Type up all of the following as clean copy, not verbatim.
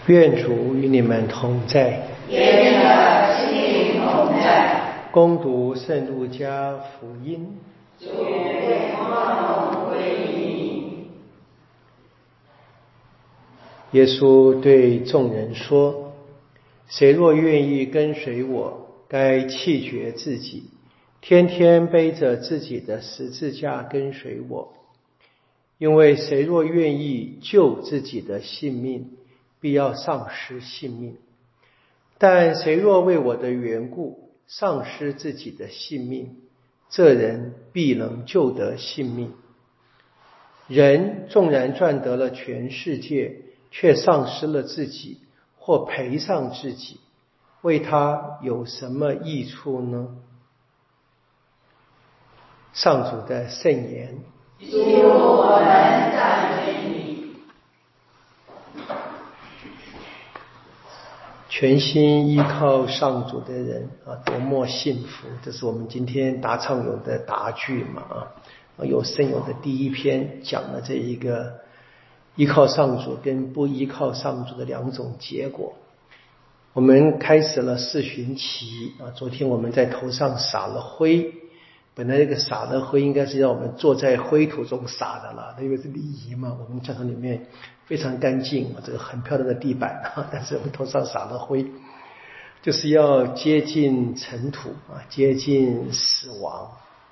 愿主与你们同在， 也与你的心灵同在。 恭读圣路加福音。 主愿光荣归于你。 耶稣对众人说：谁若愿意跟随我，该弃绝自己，天天背着自己的十字架跟随我。因为谁若愿意救自己的性命，必要丧失性命。但谁若为我的缘故丧失自己的性命，这人必能救得性命。人纵然赚得了全世界，却丧失了自己，或赔上自己，为他有什么益处呢？上主的圣言。 主，我们赞美你。 全心依靠上主的人多么幸福！这是我们今天答唱咏的答句嘛有圣咏的第一篇讲了这一个依靠上主跟不依靠上主的两种结果。我们开始了四旬期昨天我们在头上撒了灰，本来这个撒的灰应该是让我们坐在灰土中撒的了，因为是礼仪嘛，我们教堂里面非常干净，这个很漂亮的地板但是我们头上撒了灰，就是要接近尘土接近死亡。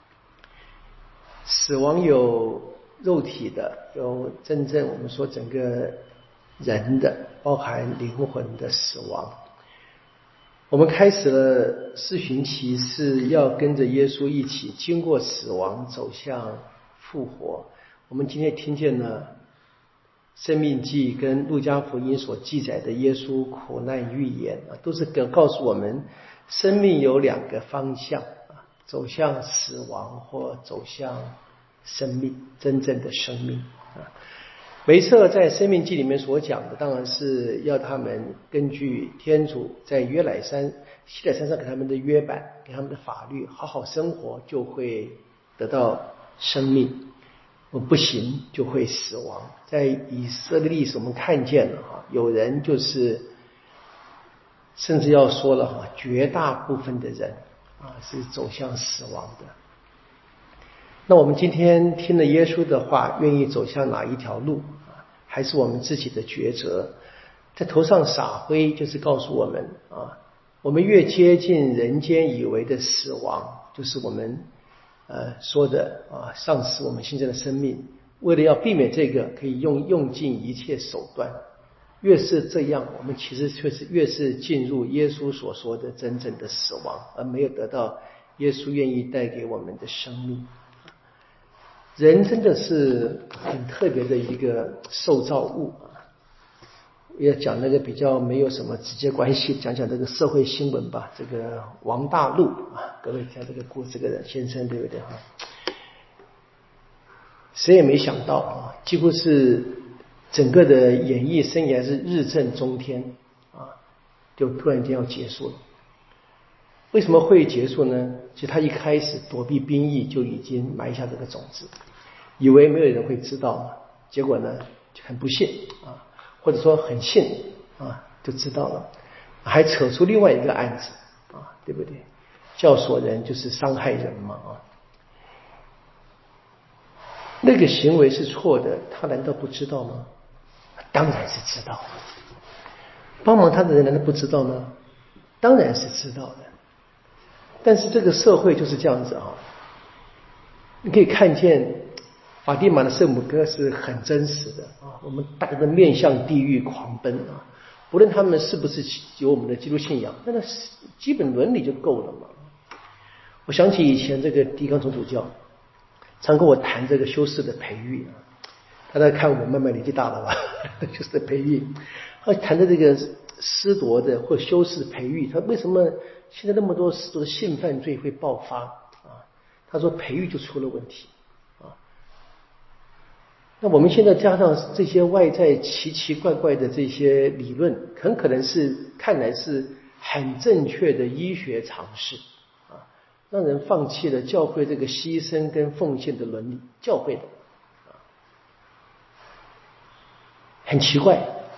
死亡有肉体的，有真正我们说整个人的，包含灵魂的死亡。我们开始了四旬期，是要跟着耶稣一起经过死亡走向复活。我们今天听见了申命记跟路加福音所记载的耶稣苦难预言都是告诉我们生命有两个方向走向死亡或走向生命，真正的生命梅瑟在申命记里面所讲的，当然是要他们根据天主在西乃山上给他们的约版，给他们的法律好好生活，就会得到生命，不行就会死亡。在以色列历史我们看见了有人就是甚至要说了绝大部分的人是走向死亡的。那我们今天听了耶稣的话，愿意走向哪一条路还是我们自己的抉择。在头上撒灰就是告诉我们我们越接近人间以为的死亡，就是我们说的丧失我们现在的生命，为了要避免这个，可以用尽一切手段。越是这样，我们其实却是越是进入耶稣所说的真正的死亡，而没有得到耶稣愿意带给我们的生命。人真的是很特别的一个受造物要讲那个比较没有什么直接关系，讲这个社会新闻吧。这个王大陆各位听这个故事，这个人先生对不对谁也没想到几乎是整个的演艺生涯是日正中天就突然间要结束了。为什么会结束呢？其实他一开始躲避兵役就已经埋下这个种子，以为没有人会知道嘛，结果呢就很不幸或者说很幸就知道了，还扯出另外一个案子对不对？教唆人就是伤害人嘛那个行为是错的，他难道不知道吗？当然是知道。帮忙他的人难道不知道吗？当然是知道的。但是这个社会就是这样子你可以看见法蒂玛的圣母歌是很真实的我们大家都面向地狱狂奔不论他们是不是有我们的基督信仰，那个基本伦理就够了嘛。我想起以前这个狄刚总主教常跟我谈这个修士的培育他在看我慢慢年纪大了吧修士的培育，他谈的这个施夺的或修士培育，他为什么现在那么多施夺的性犯罪会爆发他说培育就出了问题那我们现在加上这些外在奇奇怪怪的这些理论，很可能是看来是很正确的医学常识让人放弃了教会这个牺牲跟奉献的伦理，教会的很奇怪，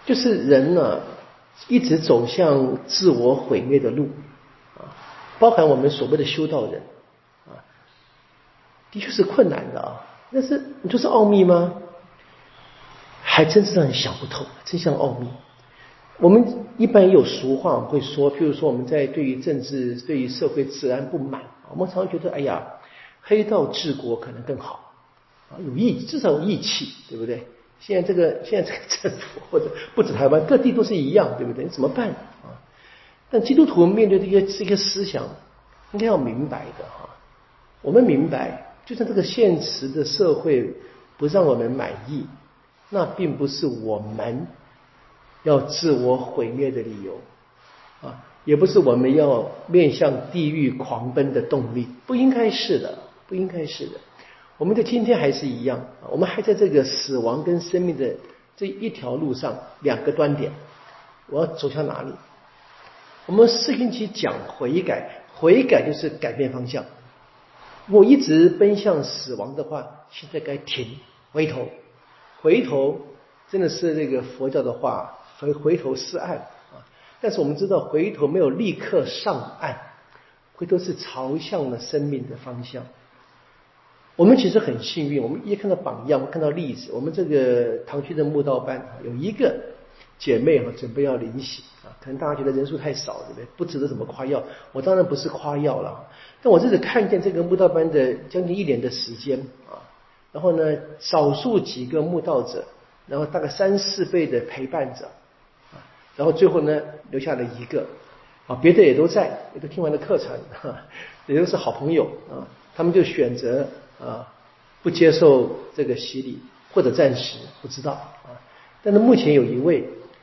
就是人呢一直走向自我毁灭的路啊，包含我们所谓的修道人啊，的确是困难的啊。但是你说是奥秘吗？还真是让人想不透，真像奥秘。我们一般也有俗话我们会说，譬如说我们在对于政治、对于社会治安不满，我们常常觉得，哎呀，黑道治国可能更好啊，有义，至少有义气，对不对？现在这个政府或者不止台湾，各地都是一样，对不对？怎么办啊？但基督徒面对这个思想，应该要明白的哈。我们明白，就算这个现实的社会不让我们满意，那并不是我们要自我毁灭的理由啊，也不是我们要面向地狱狂奔的动力，不应该是的，不应该是的。我们在今天还是一样，我们还在这个死亡跟生命的这一条路上，两个端点，我要走向哪里？我们四旬期讲悔改，悔改就是改变方向。我一直奔向死亡的话，现在该停，回头，回头真的是这个佛教的话，回头是岸啊。但是我们知道，回头没有立刻上岸，回头是朝向了生命的方向。我们其实很幸运，我们一看到榜样，看到例子。我们这个堂区的慕道班有一个姐妹准备要领洗啊，可能大家觉得人数太少，对不对？不值得怎么夸耀。我当然不是夸耀了，但我这次看见这个慕道班的将近1年的时间啊，然后呢，少数几个慕道者，然后大概3、4倍的陪伴者啊，然后最后呢留下了一个啊，别的也都在，也都听完了课程，也都是好朋友啊，他们就选择不接受这个洗礼，或者暂时不知道啊。但是目前有一位，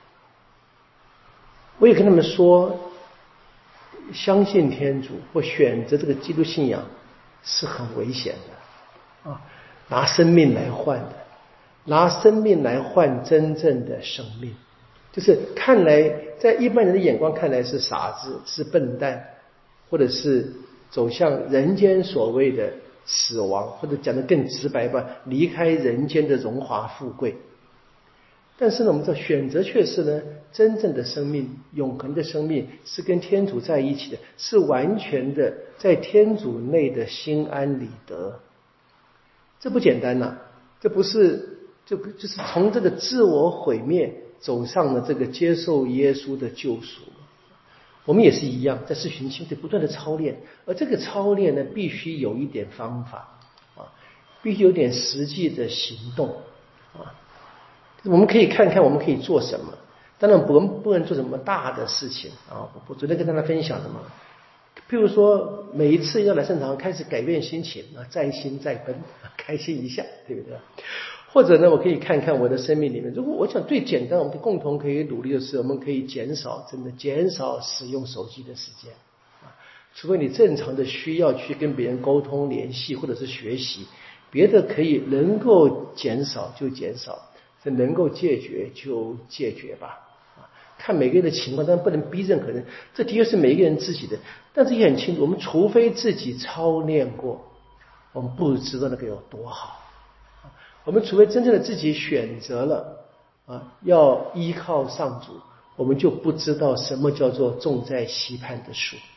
我也跟他们说，相信天主或选择这个基督信仰是很危险的啊，拿生命来换的，拿生命来换真正的生命，就是看来在一般人的眼光看来是傻子，是笨蛋，或者是走向人间所谓的死亡，或者讲得更直白吧，离开人间的荣华富贵。但是呢，我们这选择却是呢，真正的生命，永恒的生命，是跟天主在一起的，是完全的在天主内的心安理得。这不简单呐，这不是就是从这个自我毁灭走上了这个接受耶稣的救赎。我们也是一样，在四旬期得不断的操练，而这个操练呢，必须有一点方法啊，必须有点实际的行动啊。我们可以看看我们可以做什么，当然我们不能做什么大的事情啊。我昨天跟大家分享的嘛，譬如说每一次要来圣堂开始改变心情啊，再兴再奔，开心一下，对不对？或者呢，我可以看看我的生命里面，如果我想最简单，我们共同可以努力的是，我们可以减少使用手机的时间啊，除非你正常的需要去跟别人沟通联系或者是学习，别的可以能够减少就减少，能够戒绝就戒绝吧。看每个人的情况，但不能逼任何人，这的确是每一个人自己的。但是也很清楚，我们除非自己操练过，我们不知道那个有多好。我们除非真正的自己选择了要依靠上主，我们就不知道什么叫做种在溪畔的树。